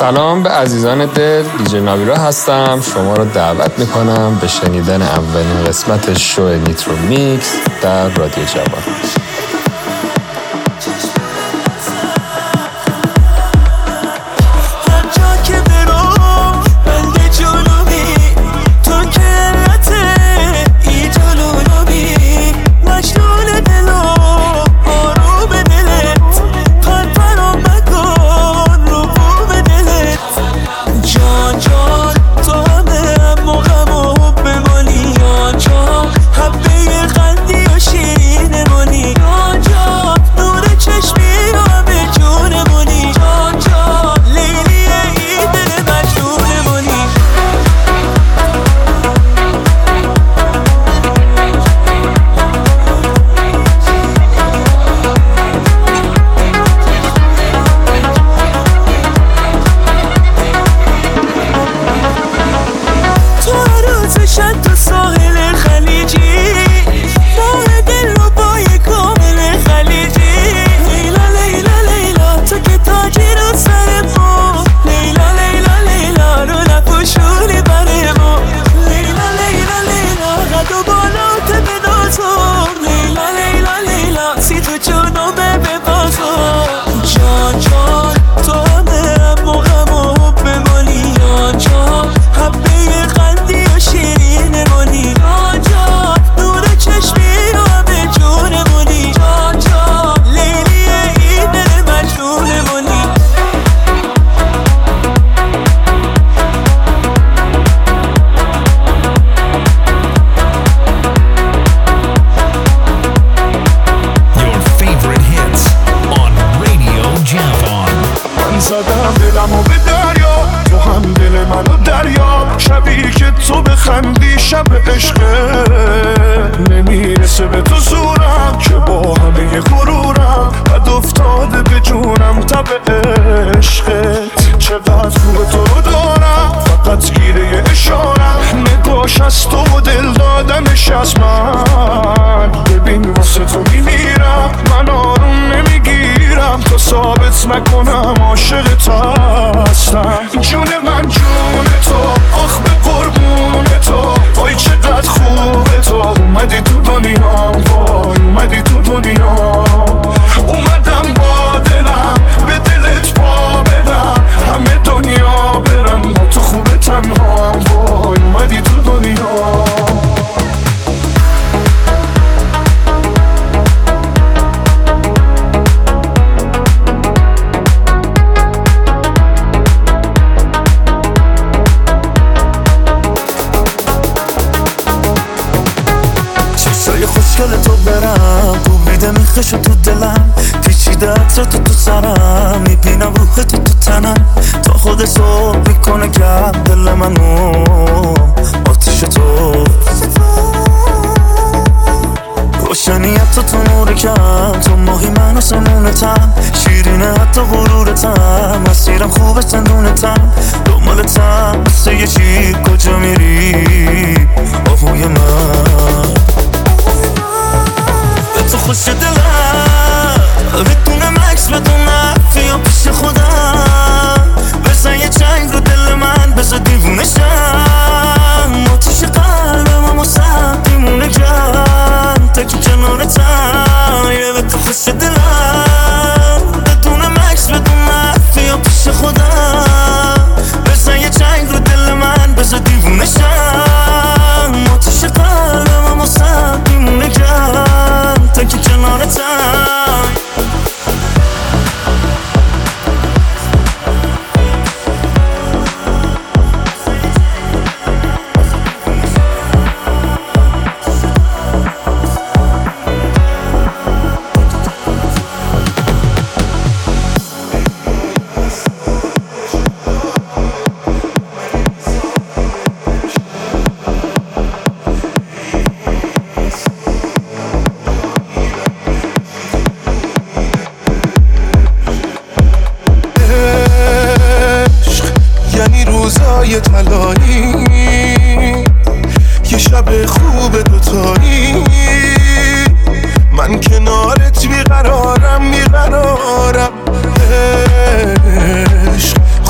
سلام به عزیزان دل، دیجی نابیرا هستم. شما رو دعوت میکنم به شنیدن اولین قسمت شو نیترو میکس در رادیو جوان.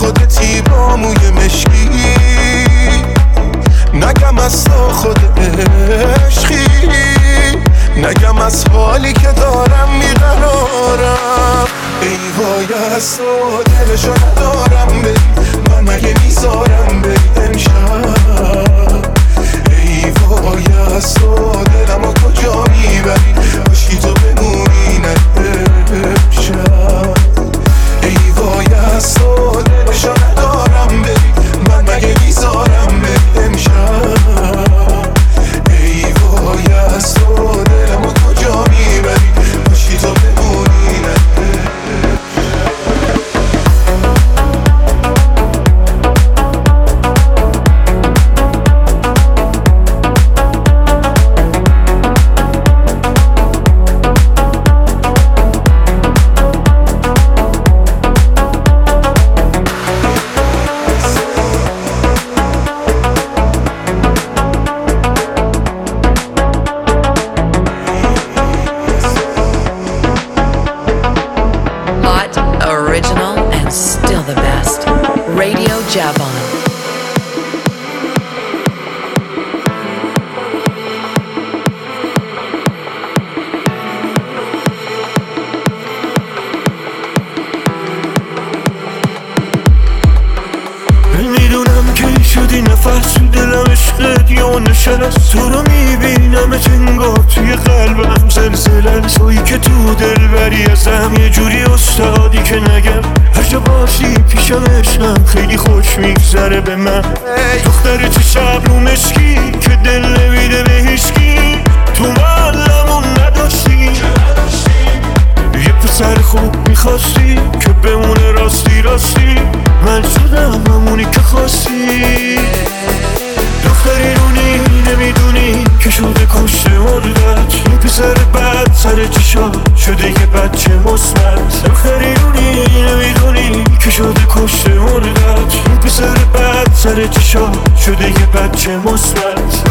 خودتی با موی مشکی، نگم از تو خود عشقی، نگم از حالی که دارم میقرارم. ای وای از تو دلشو ندارم بری، من مگه میذارم بری امشب. ای وای از تو دلمو کجا میبری، کاشکی تو بمونی نه امشب. ای وای از تو دلشو ندارم بری، من مگه میذارم بری امشب. ای وای از تو دلمو کجا میبری، کاشکی تو بمونی نه امشب. Original and still the best. Radio Javon. میدونم که شدی نفس تو دلم، عشقت یا نشست. تو رو میبینم انگار توی قلبم زلزله، تویی که تو دل بری ازم، یه جوری استادی که نگم هر جا باشی پیشم عشقم، خیلی خوش میگذره به من. دختر چه شب رو مشکی که دل نمیده به هیچکی، تو معلمون نداشتی یه پسر خوب میخواستی که بمونه راستی راستی، من شدم همونی که خواستی. دختری رونی نمیدونی که شده کشته مردت، یه پسر بد سر چشا شده یه بچه مثبت. دختری رونی نمیدونی که شده کشته مردت، یه پسر بد سر چشا شده یه بچه مثبت.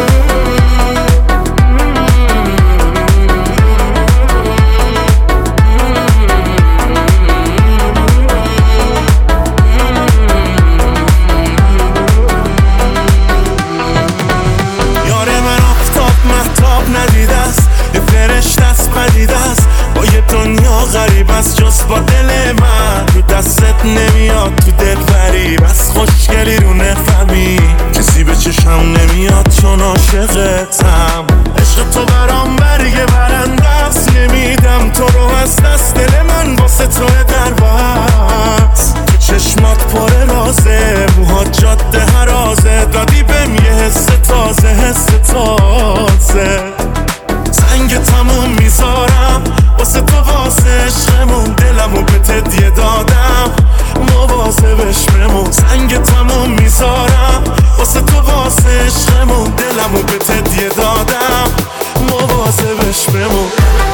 غریب است جز با دل من، تو دستت نمیاد تو دل بری، بس خوشگلی رو نفهمی کسی به چشم نمیاد چون عاشقتم. عشق تو برام برگ برنده است، نمیدم تو رو از دست، دل من واسه تو دربست. تو چشمات پر رازه، موهات جاده هرازه، دادی بهم یه حس تازه، حس تازه. سنگ تموم میذارم واسه تو، واسه عشقمون، دلمو به تدیه دادم، مواظبش بمون. سنگ تموم میذارم واسه تو، واسه عشقمون، دلمو به تدیه دادم، مواظبش بمون.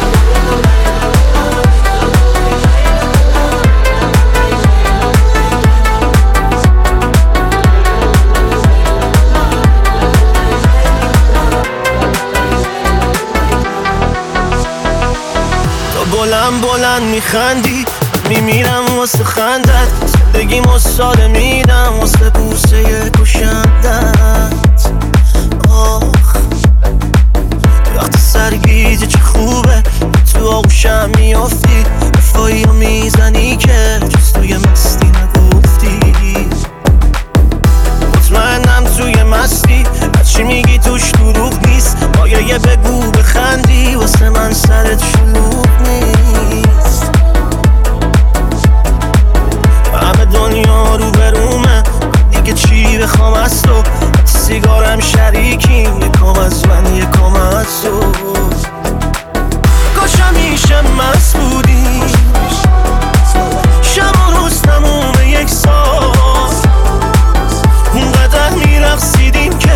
بلند میخندی، میمیرم واسه خندت، زندگیمو ساده میدم واسه بوسه کشندت. آخ وقت سرگیجه چه خوبه، تو آغوشم میافتی، رفایی رو میزنی که جز توی مستی نگفتی. مطمئنم توی مستی، هرچی میگی توش دروغ نیست، باید یه بگو بخندی، واسه من سرت شلوغ نیست. همه دنیا رو برومه، دیگه چی بخوام از تو، سیگارم شریکیم، یکم از من یکم از تو. کاش همیشه مست بودیم، شب و روز تموم یک سال، اونقدر میرقصیدیم که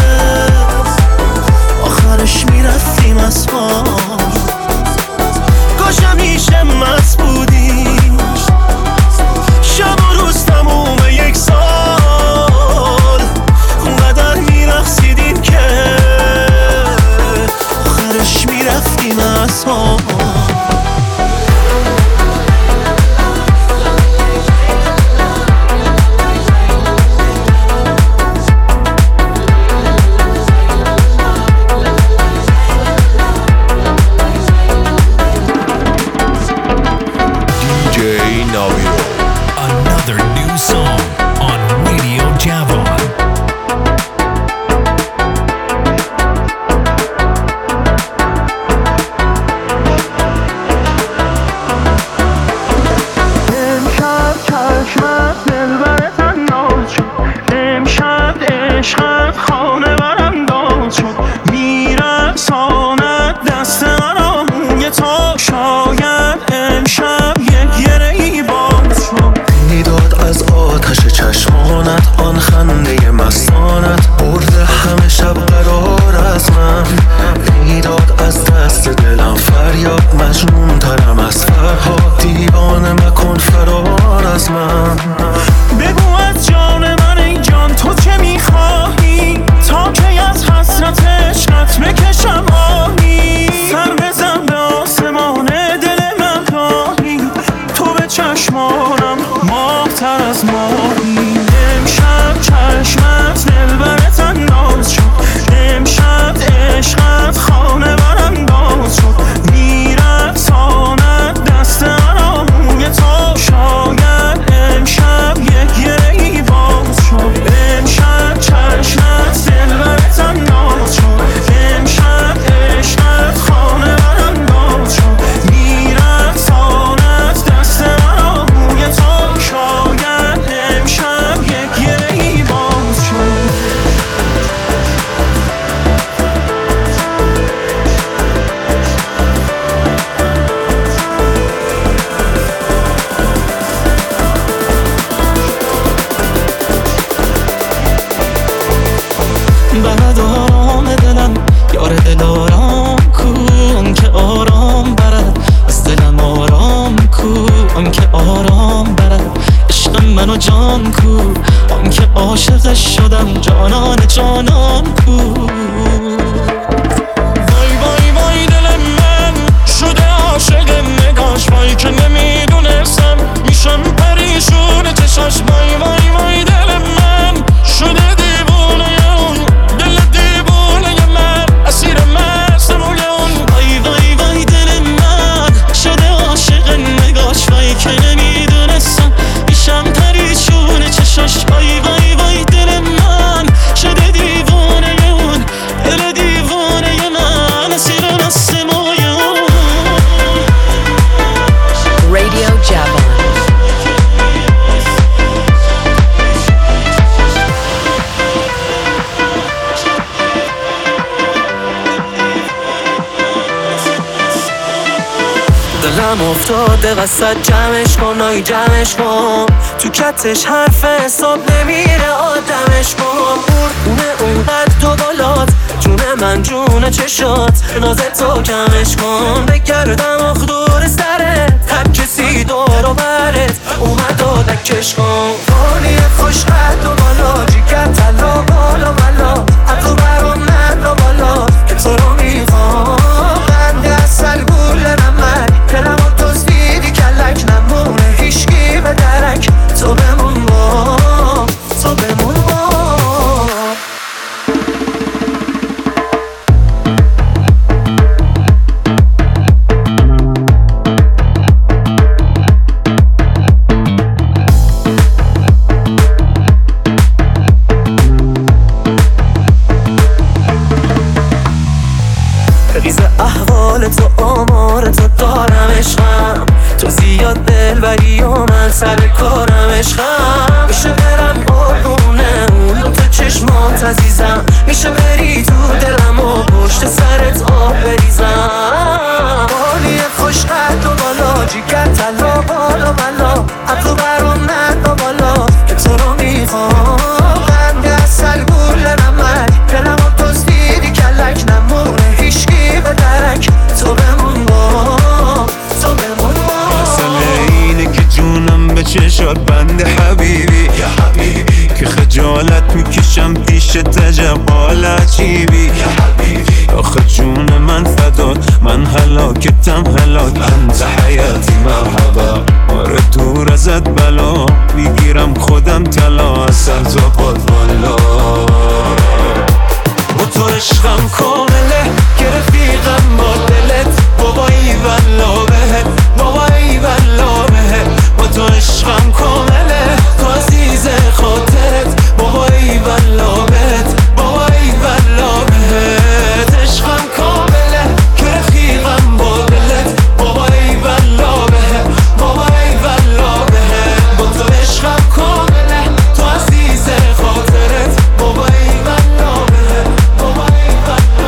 آخرش میرفتیم از ما. کاش همیشه مست بودیم، شب و روز تموم یک سال، اونقدر میرقصیدیم که آخرش میرفتیم از ما. برد آرام دلم، یار دلارام کو اون که آرام برد از دلم، آرام کو اون که آرام برد عشق منو جان کو اون که عاشقش شدم، جانان جانان کو. وای وای وای دل من شده عاشق نگاش، وای که نمیدونستم میشم پریشون چشاش. وای وای وای دل من شده دیوونه اون، دل دیوونه من اسیر مست روی اون. وای وای وای دل من شده عاشق نگاش، وای که نمیدونستم میشم پریشون چشاش. وای وای وای دل من شده دیوونه اون، دل دیوونه من اسیر مست روی اون. Radio Javelin. دلم افتاده وسط، جمعش کن آی جمعش کن، تو کتش حرف حساب نمیره آدمش کن. اونه اونقدر تو بالات، جون من جون چشات، ناز تو کمش کن. بگردم آخ دور سرت، هر کسی دور و برت اومد و دکش کن. حالی خوش قد و بالا، جیگر طلا بالا بالا، عطو برام من بالا که تو رو میخوام. بنده اصل گول نمک، دلم و توزیدی کلک، نمونه هیشگی به درک. تو بمون با، تو بمون با. ریز احوال تو آمار تو دارم عشقم، تو زیاد دلبری و من سر کارم عشقم. میشه برم قربونه اون دو تا چشمات عزیزم، میشه بری تو دلم و پشت سرت آب بریزم. حالی خوش قد و بالا، جیگر طلا بالا بالا، عطو برام ندا بالا که تو رو میخوام. بنده اصل گول نمک، دلم و توزیدی کلک، نمونه هیشگی به درک. تو بمون با، تو بمون با. مسئله اینه که جونم به چشات بنده حبیبی، یا حبیبی که خجالت میکشم پیش تجب حال عجیبی. یا حبیبی آخه جون من فدات، من هلاکتم هلاک، انت حیاتی مرحبا. آره دور ازت بلا، میگیرم خودم طلا، اصلا تو پاد بالا. با تو عشقم کامله که رفیقم با دلت، بابایی بلا بهت، بابایی بلا بهت. با تو عشقم کامله، تو عزیز خاطرت، بابایی بلا بهت، بابایی بلا بهت. عشقم کامله که رفیقم با دلت، بابایی بلا بهت، بابایی بلا بهت. با تو عشقم کامله، تو عزیز خاطرت، بابایی بلا بهت، بابایی بلا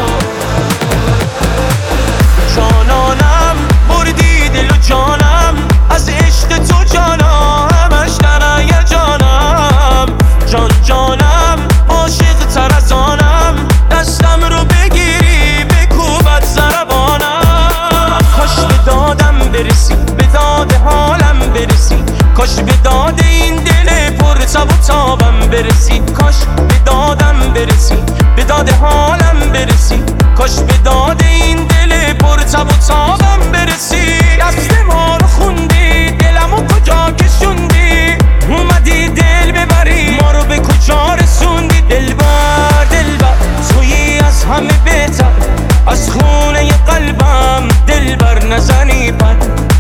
بهت. جانانم بردی دل و جانم، از عشق تو جانم همش درای جانم. جان جانم عاشق تر از آنم، دستم رو بگیری بکوبت زربانم. کاش به دادم برسی، به داد حالم برسی، کاش به داد این دل پر تب و تابم برسی. کاش به دادم برسی، به داد حالم برسی، کاش به داد این دل پر تب و تابم برسی. دست ما رو خوندی، دلمو کجا کشوندی، اومدی دل ببری، ما رو به کجا رسوندی. دلبر دلبر تویی از همه بهتر، از خونه قلبم دلبر نزنی پر.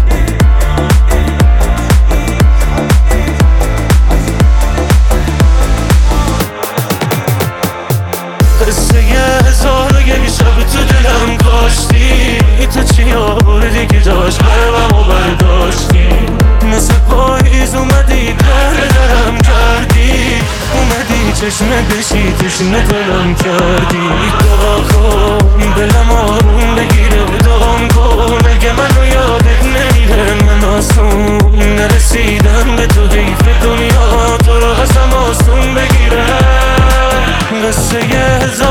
قصه هزار و یک شب تو دلم کاشتی، تو چی آوردی که داشت قلبم و برداشتی. مثل پاییز اومدی در درم کردی، اومدی چشم بشی تشنه دلم کردی. دعا کن دلم آروم بگیره، دعام کن اگه منو یادت نمیره. من آسون نرسیدم به تو، حیف دنیا تو رو ازم آسون بگیره. قصه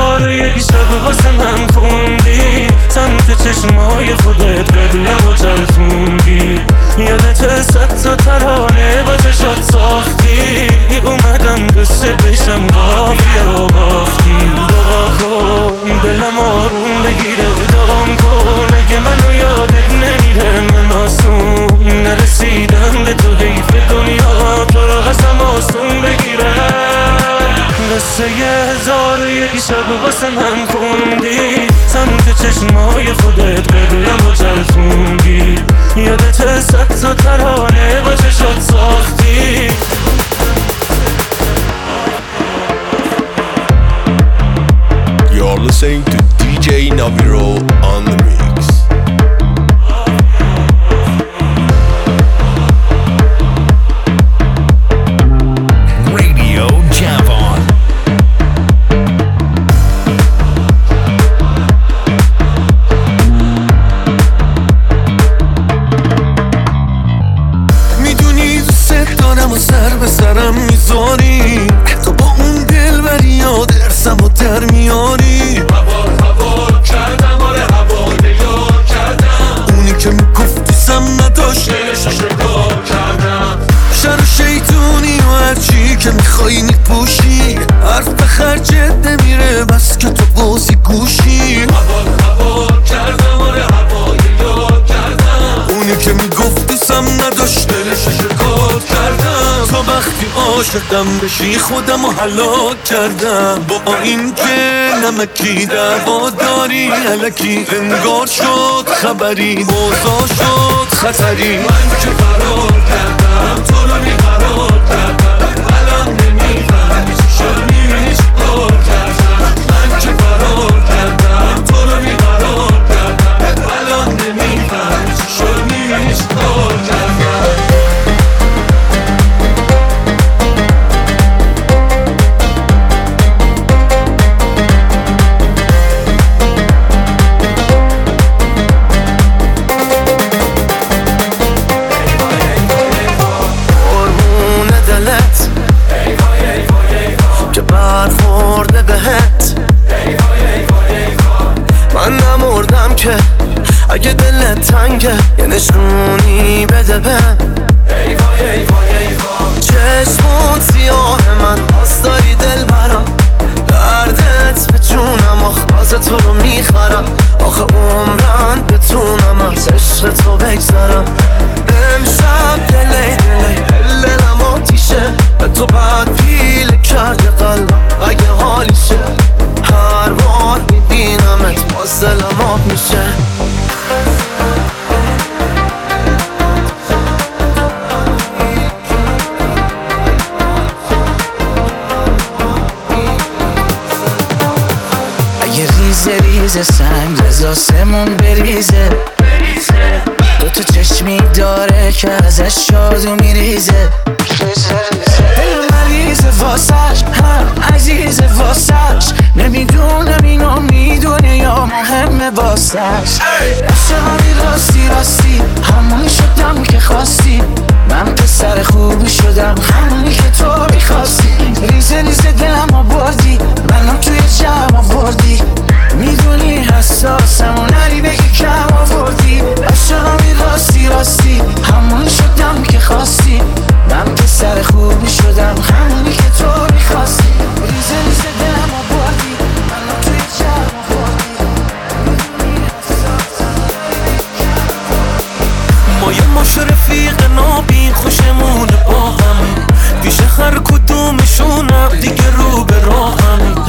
شب واسه من خوندی سمت چشمای خودت قبلم و تلخوندی یادت صد تا ترانه با چشات ساختی اومدم قصه بشم قافیه و باختی دعا کن دلم آروم بگیره دام کن اگه منو یادت نمیره من آسون نرسیدم به تو حیف دنیا تو رو قسم آسون بگیره قصه 1001 شب واسه من خوندی سمت چشمای خودت قبلم و تلخوندی یادت صد تا ترانه با چشات ساختی You're listening to DJ Naviro on the mix. Radio Javon. میدونی دوست دارم و سر به سرم میذاری تو با اون دلبری یاد ارسم و در میاری هوا کردم آره هوا یاد کردم اونی که میگفتی سم نداشت دلشو شکار کردم شر و شیطونی و هرچی که میخوایی میپوشی حرف به خرجت نمیره بس که تو بازی گوشی هوا کردم آره هوا یاد کردم اونی که میگفتی سم نداشت دلشو شکار کردم تا وقتی عاشقم بشی خودم رو هلاک کردم با این که نمکی دعوا داری الکی انگار شد خبری موضوع شد خطری من که فرار کردم تو رو بیقرار کردم الان نمیفهمی چی شد میبینی چی کار کردم من که فرار کردم تو رو بیقرار کردم الان نمیفهمی چی شد میبینی چی کار کردم که برخورده بهت من نمردم که اگه دلت تنگه یه نشونی بده بهم چشمون سیاه من باز داری دل برم دردت به جونم آخه تو رو میخرم آخه عمرن بتونم از عشق تو بگذرم امشب دلی دلم آتیشه به تو بعد پیل کرده قلبم اگه حالیشه هر بار میبینمت باز دلم آب میشه اگه ریزه سنگ از آسمون بریزه دوتا چشمی داره که ازش شادو میریزه دل مریضه واسش هم عزیزه واسش نمیدونم اینو میدونه یا مهمه واسش عشقمی راستی همونی شدم که خواستی من پسر خوبی شدم همونی که تو میخواستی ریزه دلم آوردی منم توی جمع آوردی میدونی حساسم و نری بگی کم آوردی عشقمی راستی همونی شدم که خواستی من پسر خوبی شدم همونی که تو میخواستی ریزه دلم آوردی منم توی جمع آوردی میدونی حساسم ما یه ماش رفیق نابین خوشمونه با هم پیش هر کدومشونم دیگه رو به راهم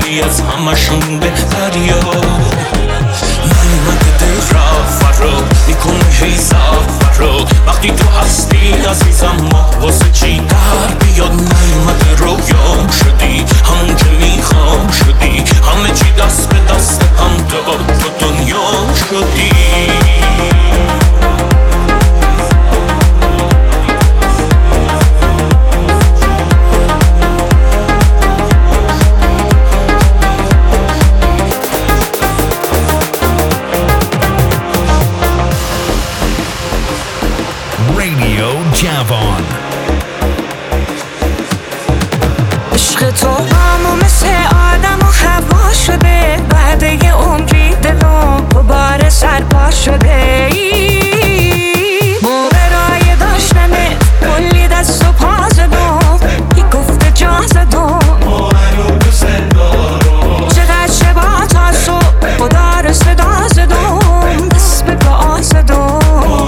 بودی از همشون بهتریا نیومده دل رفت رو میکنه هی زفت رو وقتی تو هستی عزیزم ما واسه چی در بیاد نیومده رویام شدی همون که میخوام شدی همه چی دست به دست هم تو دنیا شدی جوان عشق تو همو مثل آدم و هوا شده بعد یه عمری دلم بار سرپا شده موقع داشتنه کلی دست و پا زدم یه گفته جا زدم چقدر شبا تا صبح خدا رو صدا زدم دست به پا زدم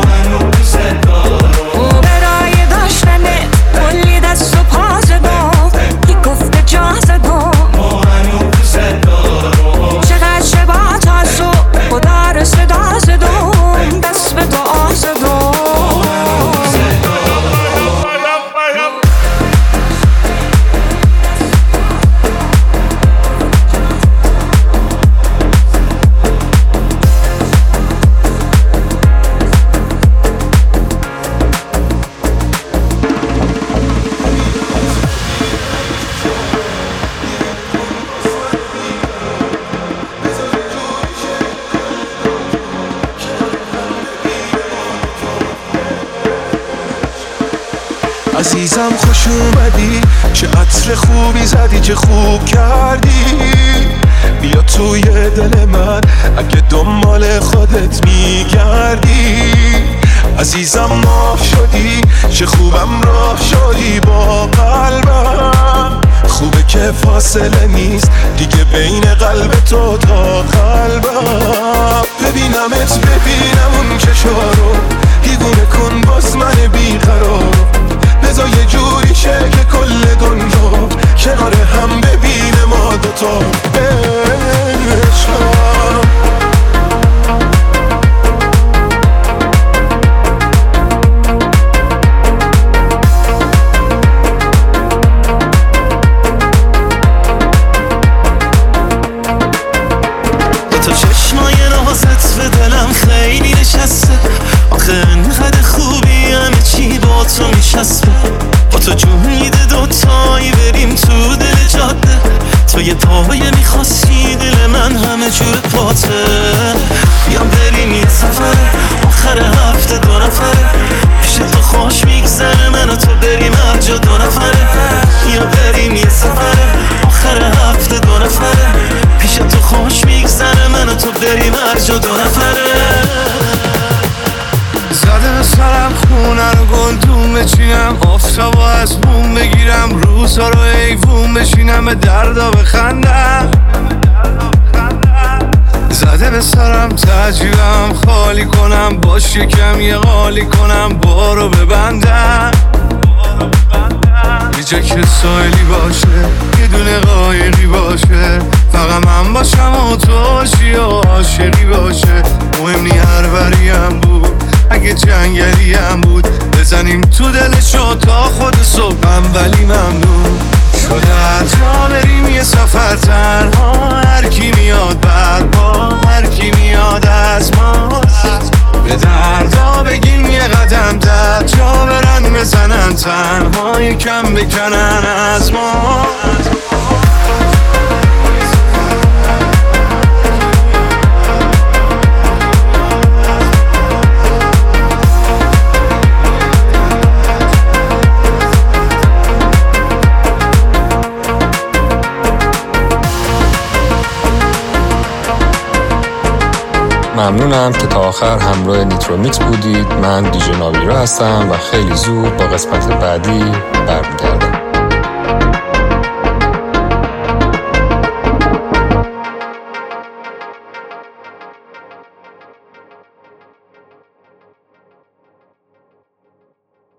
عزیزم خوش اومدی چه عطر خوبی زدی چه خوب کردی بیا توی دل من اگه دنبال خودت میگردی عزیزم ماه شدی چه خوبم راه شدی با قلبم خوبه که فاصله نیست دیگه بین قلب تو تا قلبم ببینمت ببینم اون چشارو دیوونه کن باز من بیقرار بذار یه جوری شه که کل دنیا کنار هم ببینه ما دوتا عشقم تو چشمای نازت به دلم خیلی نشسته آخه انقدر خوبی همه چی با تو میشسته با تو جون میده دوتایی بریم تو دل جاده تو یه پایه میخواستی دل من همه جور پاته یا بریم یه سفره آخر هفته دو نفره پیش تو خوش میگذره من و تو بریم هر جا دو نفره یا بریم یه سفره آخر هفته دو نفره پیش تو خوش میگذره من و تو بریم هر جا دو نفره زده به سرم خونه رو گلدون بچینم آفتابو از بوم بگیرم روزها رو ایوون بشینم به دردا بخندم زده به سرم تجیبم خالی کنم باش یکم یه غالی کنم بارو ببندم یه جا که سایلی باشه یه دونه قایقی باشه فقط من باشم و تو باشی و عاشقی باشه مهم نی هر بریم بود اگه جنگلی هم بود بزنیم تو دلشو تا خود صبحم ولی ممنون شده هر جا بریم یه سفر تنها هر کی میاد بعد ما هر کی میاد از ما به دردا بگیم یه قدم در جا برن بزنن تنها یکم بکنن از ما ممنونم که تا آخر همراه نیترو میکس بودید. من دیجی ناویرا هستم و خیلی زود با قسمت بعدی برمیگردم.